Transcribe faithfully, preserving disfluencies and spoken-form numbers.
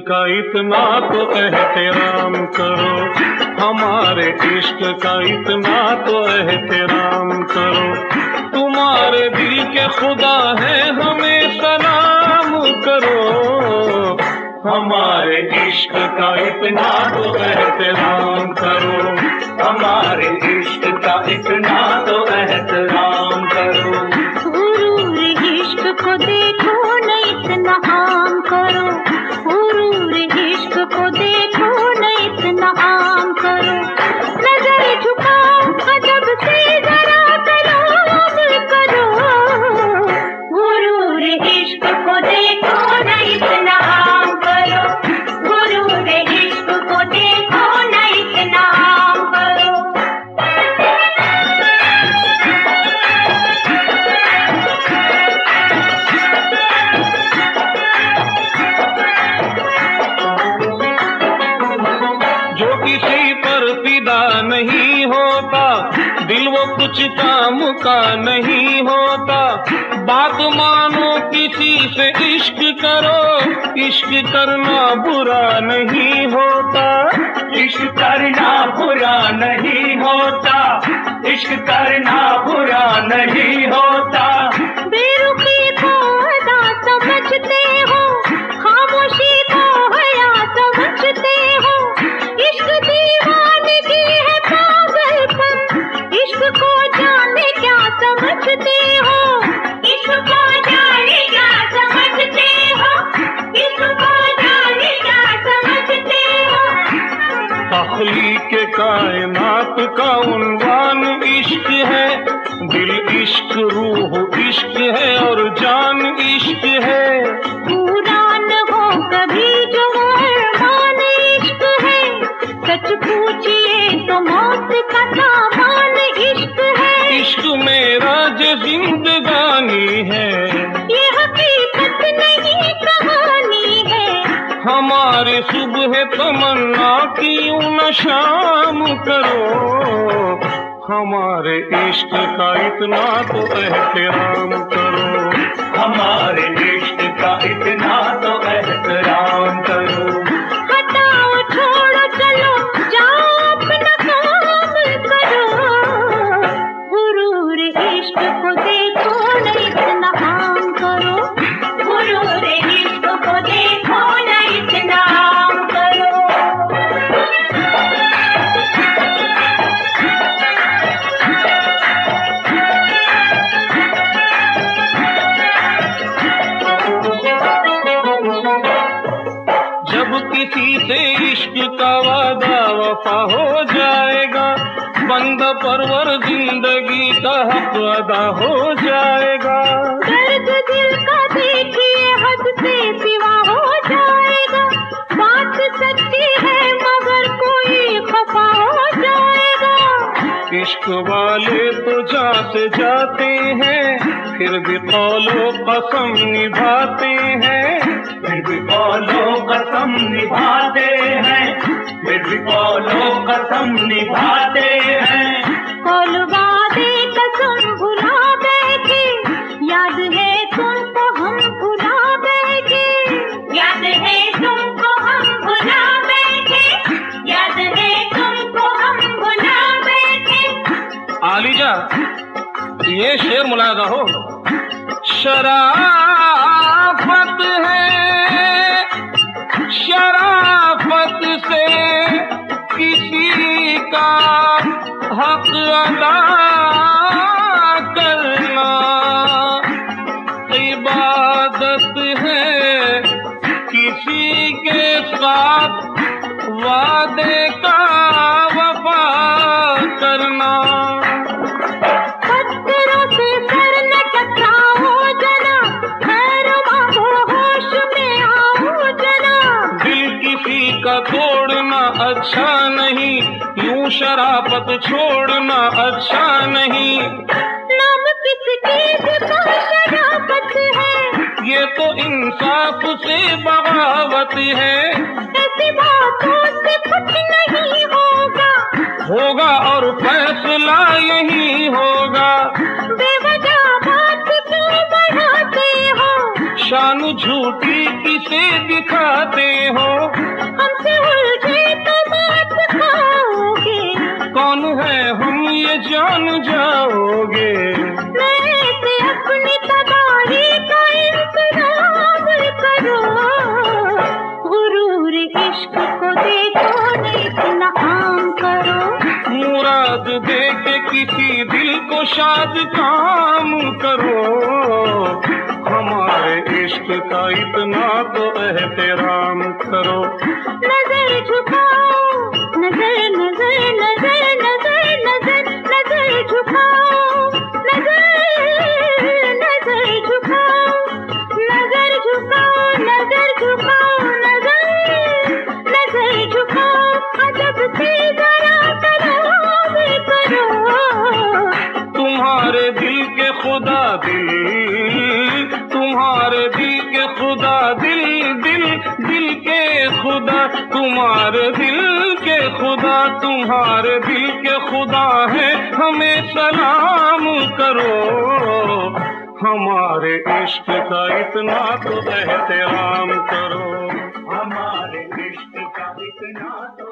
का इतना तो एहतराम करो, हमारे इश्क का इतना तो एहतराम करो। तुम्हारे दिल के खुदा है हमें सलाम करो, हमारे इश्क का इतना तो एहतराम करो, हमारे इश्क का इतना तो एहतराम करो। हुरूर इश्क को देखो न इतना आम करो, हुरूर इश्क को देखो न इतना आम करो। नजर झुकाओ अदब से जरा सलाम करो, हुरूर इश्क को देखो न इतना आम करो, हुरूर इश्क को देखो न इतना आम करो। नहीं होता दिल वो कुछ काम का नहीं होता, बात मानो किसी से इश्क करो, इश्क करना बुरा नहीं होता, इश्क करना बुरा नहीं होता, इश्क करना बुरा नहीं होता। बेरुखी को अदा समझते हो, खामोशी को हया समझते हो, इश्क दीवानगी है पागलपन, इश्क को जाने क्या समझते हो, इश्क को जाने क्या समझते हो, इश्क को जाने क्या समझते हो। तख्लीक कायनात का उन्वान इश्क है, दिल इश्क रूह इश्क है और जान इश्क है। पूरा न हो कभी जो अरमान इश्क है, सच पूछिए तो मौत का सामान इश्क है। इश्क मेरा जो जिंदगानी है, ये हकीकत नहीं कहानी है, हमारे सुबह तमन्ना क्यों न शाम करो, हमारे इश्क का इतना तो एहतराम करो, हमारे इश्क का इतना तो एहतराम करो। हटाओ छोड़ो चलो जाओ अपना काम करो, हुरूर इश्क को देखो न इतना आम करो, हुरूर इश्क को देखो न इतना आम करो। जब किसी से इश्क का वादा वफा हो जाएगा, बंदा परवर जिंदगी का हक अदा हो जाएगा। दर्द दिल का देखिए हद से सिवा हो जाएगा, बात सच्ची है मगर कोई खफा हो जाएगा। इश्क वाले तो जा से जाते हैं, फिर भी कौलो कसम निभाते हैं, फिर भी कौलो कसम निभाते हैं, फिर भी कौलो कसम निभाते हैं। कौल वादे कसम भुला बैठे, याद है तुमको हम भुला बैठे, याद है तुमको हम भुला बैठे, याद है तुमको हम भुला बैठे। आलिजा ये शेर मुलादा हो, शराफत है, शराफत से किसी का हक अदा करना, इबादत है किसी के साथ वादे का वफा करना। पत्थरों से सर न टकराओ जना, खैर मांगो होश में आओ जना। दिल किसी का तोड़ना अच्छा नहीं, यूं शराफत छोड़ना अच्छा नहीं। नाम किस चीज का शराफत है, ये तो इंसाफ से बगावत है। ऐसी बातों से कुछ नहीं होगा, होगा और फैसला यही होगा। बेवजह बात क्यों बढ़ाते हो, शान झूठी किसी के दिखाते हो। हमसे उलझे तो बात खाओगे, कौन है हम ये जान जाओगे। मैं से अपनी तबाही का इंतजाम करो, गुरूर इश्क को देखो नहीं इतना आम करो। मुराद दे के किसी दिल को शाद काम करो, हमारे इश्क का इतना तो एहतराम करो। नजर झुकाओ, नजर नजर नजर नजर नजर नजर झुकाओ, नजर नजर झुकाओ, नजर झुकाओ, नजर झुकाओ, नजर नजर झुकाओ। अदब से जरा तलाश करो, तुम्हारे दिल के खुदा दिल, तुम्हारे दिल के खुदा दिल, दिल दिल के खुदा, तुम्हारे दिल के खुदा, तुम्हारे दिल के खुदा है, हमें सलाम करो। हमारे इश्क का इतना तो एहतराम करो, हमारे इश्क का इतना तो